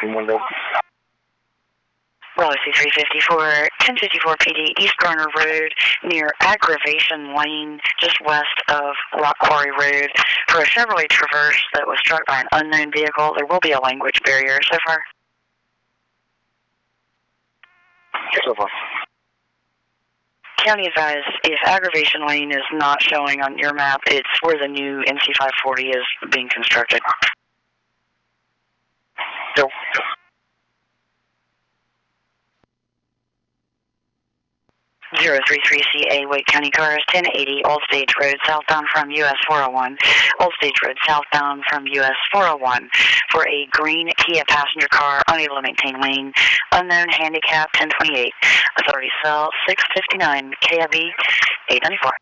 Raleigh C354, 1054 PD, East Garner Road, near Aggravation Lane, just west of Rock Quarry Road, for a Chevrolet Traverse that was struck by an unknown vehicle. There will be a language barrier so far. So far. County advised, if Aggravation Lane is not showing on your map, it's where the new NC540 is being constructed. So, 033CA, Wake County cars, 1080 Old Stage Road, southbound from US 401. Old Stage Road, southbound from US 401, for a green Kia passenger car, unable to maintain lane, unknown handicap 1028. Authority cell 659, KIB 894.